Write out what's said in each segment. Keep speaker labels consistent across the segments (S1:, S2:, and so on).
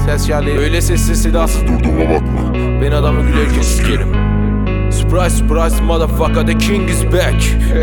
S1: Ses geldi öyle sessiz sedasız durduğuma bakma. Ben adamı gülerken sikerim. Surprise surprise motherfucker, the king is back.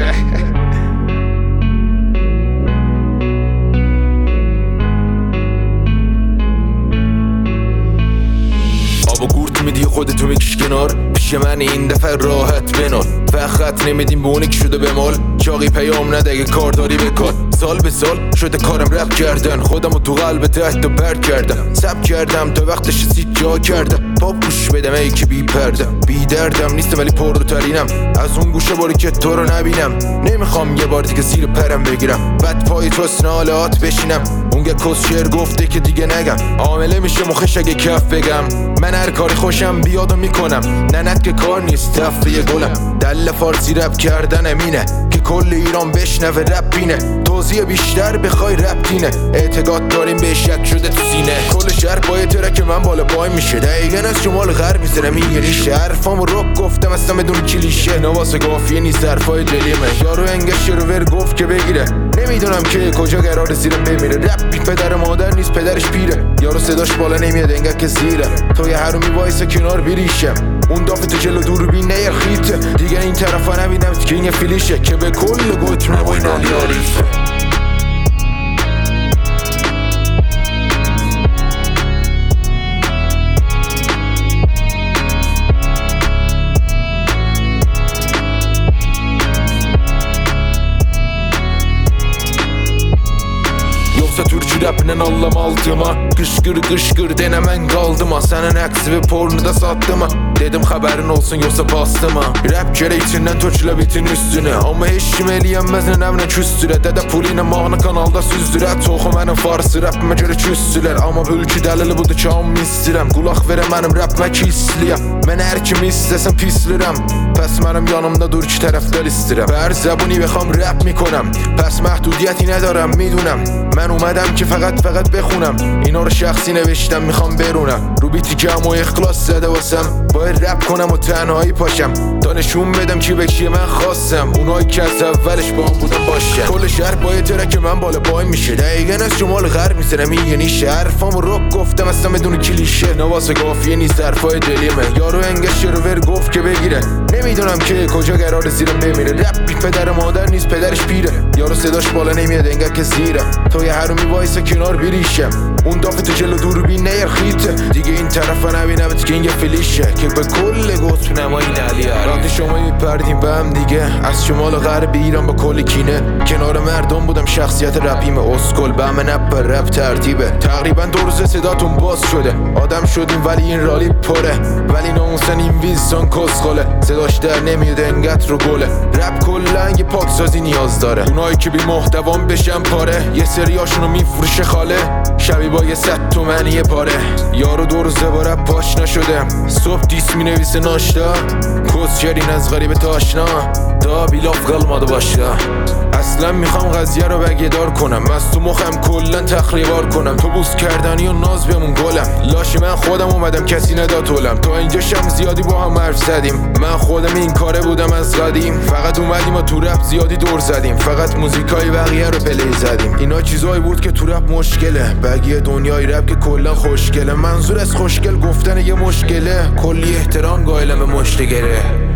S1: آبا گورت میدی خودتو میکش کنار، پیش من این دفعه راحت بنال. فقط نمیدیم به اونی که شده به مال، چاقی پیام نده اگه کار داری بکار. سال به سال شده کارم رپ کردن، خودمو تو قلب تحت و برد کردم. سب کردم تا وقتش سید جا کردم. پاپ گوش بدم ای که بی پردم، بی دردم نیستم ولی پر رو ترینم. از اون گوشه باری که تو رو نبینم، نمیخوام یه بار دیگه زیر پرم بگیرم. بعد پای تو سنالات بشینم، اون گه کس شعر گفته که دیگه نگم. عامله میشه مخش اگه کف بگم، من هر کاری خوشم بیادو میکنم. ننت که کار نیست تفریه گلم، دل فارسی رپ کردن امینه که کل ایران بشنوه رپ بینه. توضیح بیشتر بخوای رپ دینه، اعتقاد داریم به شک شده تو سینه. کل شهر با ترک من بالا پای میشه، دقیقاً از شمال غرب میزنم این یه ریشه. حرفامو رک گفتم اصلا بدون کلیشه، نواسه گافیه نیست حرفای دلیمه. یارو انگش رو ور گفت که بگیره، نمیدونم که کجا قرار زیرم بمیره. رپ بی پدر مادر نیست پدرش پیره، یارو صداش بالا نمیاد انگه که زیره. تو یه هرومی وایسه کنار بریشه، اون دافه تو جلو دوربین نه خیته. دیگه این طرفا نبینم که این فیلیشه که به کل گوتونه با این آلیاریفه. Yoksa Türkçü rapinin allam altıma, kışkır kışkır denemen kaldı mı? Senin aksi ve pornu da sattı mı? Dedim haberin olsun yoksa bastı mı? Rap kere içinden töçüle bitin üstüne, ama hiç kim yenmez ne nemle küstüre. Dede puline mağını kanalda süzdüre, toxu mənim farsı rapime göre küstüler. Ama bölkü dəlili budur ki amma istirəm, kulaq verə mənim rapime ki isliyəm. Mən hər kimi istəsəm pislirəm, pəs mənim yanımda dur ki tərəfdar istirəm. Bər zəbuni بخوام rap میکنم، پس محدودیتی ندارم میدونم. من اومدم که فقط بخونم، اینا رو شخصی نوشتم میخوام برونم. رو بیتی کم و اخلاص زده واسم، باید رپ کنم و تنهایی پاشم تا نشون بدم کی به کیه من خواستم. اونایی که از اولش با هم بودم باشم. کل شهر با یه ترک من بالا پای میشه، دقیقاً از شمال غرب میزنم این یه نیشه. حرفامو رک گفتم اصلا بدون کلیشه، نواسه گافیه نیست حرفای دلیمه. یارو انگش رو ور گفت که بگیره، نمیدونم که کجا قرار زیرم بمیره. رپ بی پدر مادر نیست پدرش پیره، یارو صداش بالا نمیاد انگار که زیره. تو یه هرومی وایسه کنار بریشم، اون دافه تو جلو دوربین نه خیته. دیگه این طرفا نبینمت که این یه فلیشه که به کل گوتونم این علی وقتی شما میپردیم به هم دیگه. از شمال غرب ایران با کل کینه، کنار مردم بودم شخصیت رپیم اسکل. به همه نپ رپ ترتیبه، تقریبا 2 روز صداتون باز شده. آدم شدیم ولی این رالی پره، ولی ناموسن این ویزان کسخاله. صداش در نمیاد انگت رو گله. رپ کلن یه پاکسازی نیاز داره، اونایی که بی محتوام بشن پاره. یه سریاشونو میفروشه خاله، شبی با یه 100 تومنی پاره. یارو 2 روزه با رپ پاشنا شده، صبح دیس مینویسه ناشتا. کسچرین از غریب تا آشنا، دا بیلاف قلماده باشه. اصلا میخوام قضیه رو بگیدار کنم، از تو مخم کلن تخریبار کنم. تو بوس کردنی و ناز بمون گلم، لاشی من خودم اومدم کسی نداد طولم. تا اینجا شم زیادی با هم حرف زدیم، من خودم این کاره بودم از قدیم. فقط اومدیم و تو رپ زیادی دور زدیم، فقط موزیکای بقیه رو پلی زدیم. اینا چیزایی بود که تو رپ مشکله، بقیه دنیای رپ که کلا خوشگله. منظور از خوشگل گفتن یه مشکله، کلی احترام قائلم به مشتگره.